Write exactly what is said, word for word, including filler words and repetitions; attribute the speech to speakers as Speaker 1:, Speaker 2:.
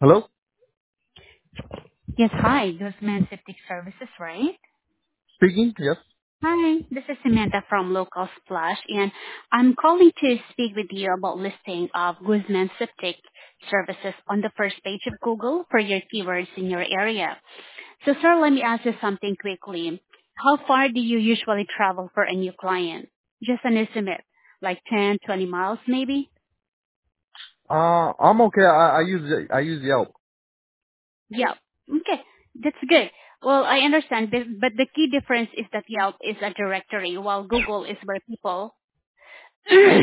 Speaker 1: Hello?
Speaker 2: Yes, hi. Guzman Septic Services, right?
Speaker 1: Speaking? Yes.
Speaker 2: Hi, this is Samantha from Local Splash, and I'm calling to speak with you about listing of Guzman Septic Services on the first page of Google for your keywords in your area. So, sir, let me ask you something quickly. How far do you usually travel for a new client? Just an estimate, like ten, twenty miles maybe?
Speaker 1: Uh, I'm okay. I, I use I use Yelp.
Speaker 2: Yelp. Okay, that's good. Well, I understand, but but the key difference is that Yelp is a directory while Google is where people